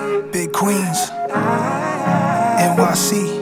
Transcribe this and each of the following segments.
Big Queens, NYC.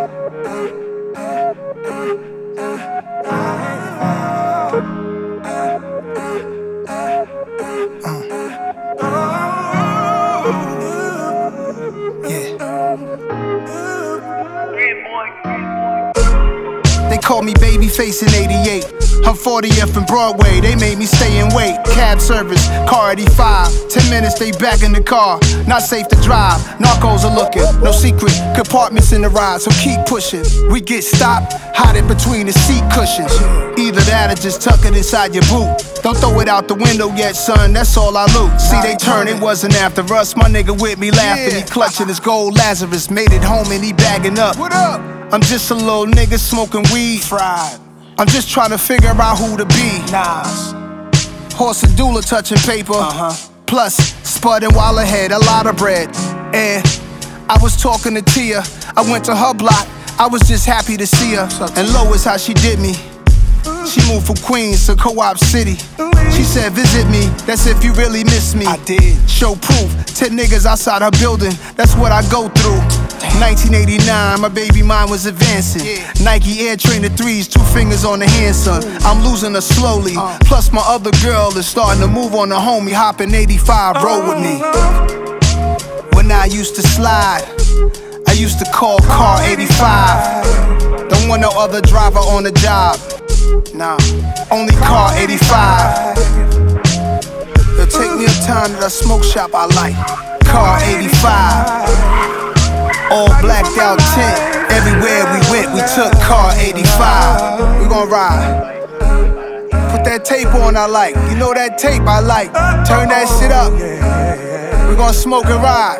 They called me Babyface in '88. I'm 40th and Broadway, they made me stay and wait. Cab service, car 85. 10 minutes, they back in the car. Not safe to drive, narcos are looking. No secret, compartments in the ride, so keep pushing. We get stopped, hide it between the seat cushions. Either that or just tuck it inside your boot. Don't throw it out the window yet, son, that's all I loot. See, they turn, it wasn't after us. My nigga with me laughing, he clutching his gold Lazarus. Made it home and he bagging up. What up? I'm just a little nigga smoking weed. Fried. I'm just trying to figure out who to be. Nas. Horse and doula touching paper. Plus, spudding while ahead, a lot of bread. And I was talking to Tia. I went to her block. I was just happy to see her. And Lois, how she did me. She moved from Queens to Co-op City. She said, visit me, that's if you really miss me. I did. Show proof, 10 niggas outside her building. That's what I go through. 1989, my baby mind was advancing. Nike Air Trainer 3s, 2 fingers on the hand, son. I'm losing her slowly. Plus my other girl is starting to move on the homie. Hopping 85, roll with me. When I used to slide, I used to call car 85. Don't want no other driver on the job. Nah, only car 85. It'll take me a time to the smoke shop I like. Car 85. All blacked out tent. Everywhere we went, we took car 85. We gon' ride. Put that tape on I like. You know that tape I like. Turn that shit up. We gon' smoke and ride.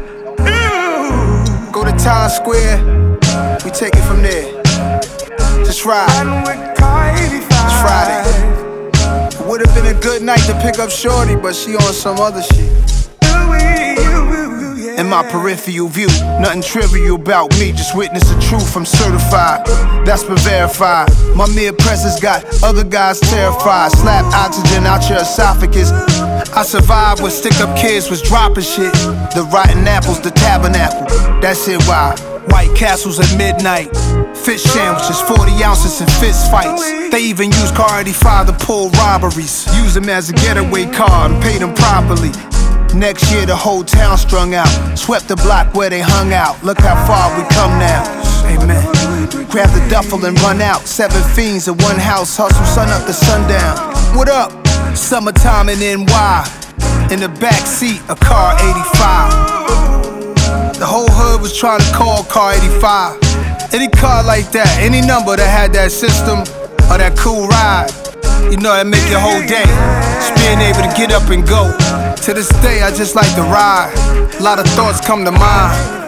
Go to Times Square. We take it from there. Just ride. It's Friday. It would've been a good night to pick up Shorty, but she on some other shit. In my peripheral view, nothing trivial about me. Just witness the truth, I'm certified. That's been verified. My mere presence got other guys terrified. Slap oxygen out your esophagus. I survived when stick-up kids was dropping shit. The rotten apples, the tabernacle. That's it why. White Castles at midnight. Fish sandwiches, 40 ounces and fist fights. They even use car 85 to pull robberies. Use them as a getaway car and pay them properly. Next year the whole town strung out. Swept the block where they hung out. Look how far we come now. Amen. Grab the duffel and run out. 7 fiends in one house, hustle sun up to sundown. What up? Summertime in NY. In the back seat, a car 85. The whole hood was trying to call car 85. Any car like that, any number that had that system or that cool ride, you know that make your whole day. Just being able to get up and go. To this day, I just like to ride. A lot of thoughts come to mind.